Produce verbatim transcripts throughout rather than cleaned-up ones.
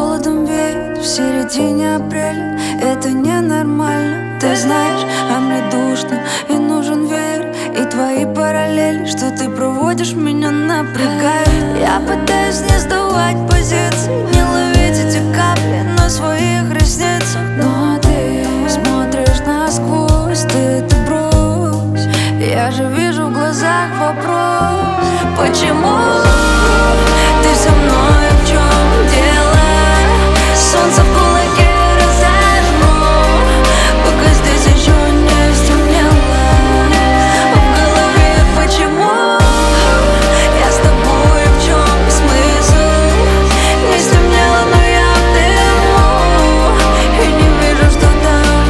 холодом веет в середине апреля. Это ненормально, ты знаешь, а мне душно и нужен веер. И твои параллели, что ты проводишь, меня напрягают. Я пытаюсь не сдавать позиции, не ловить эти капли на своих ресницах. Но ты смотришь насквозь, ты это брось. Я же вижу в глазах вопрос: почему ты со мной, в чем дело? Солнце в кулаке разожму, пока здесь еще не стемнело. В голове почему я с тобой, в чем смысл? Не стемнело, но я в дыму и не вижу, что там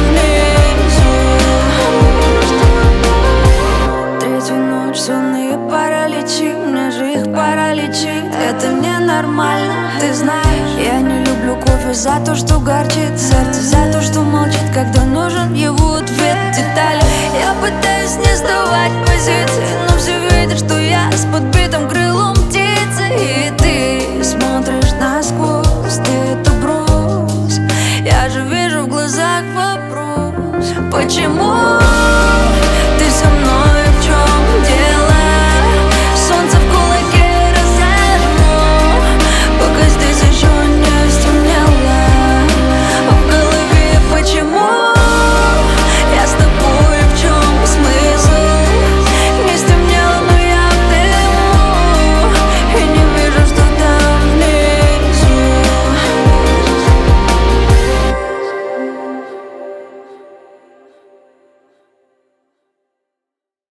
внизу. Третью ночь, сонные параличи, мне же их пора лечить. Это ненормально, ты знаешь. Я не люблю кофе за то, что горчит сердце, за то, что молчит, когда нужен его ответ, детали. Я пытаюсь не сдавать позиции, но все видят, что я с подбитым крылом птицы.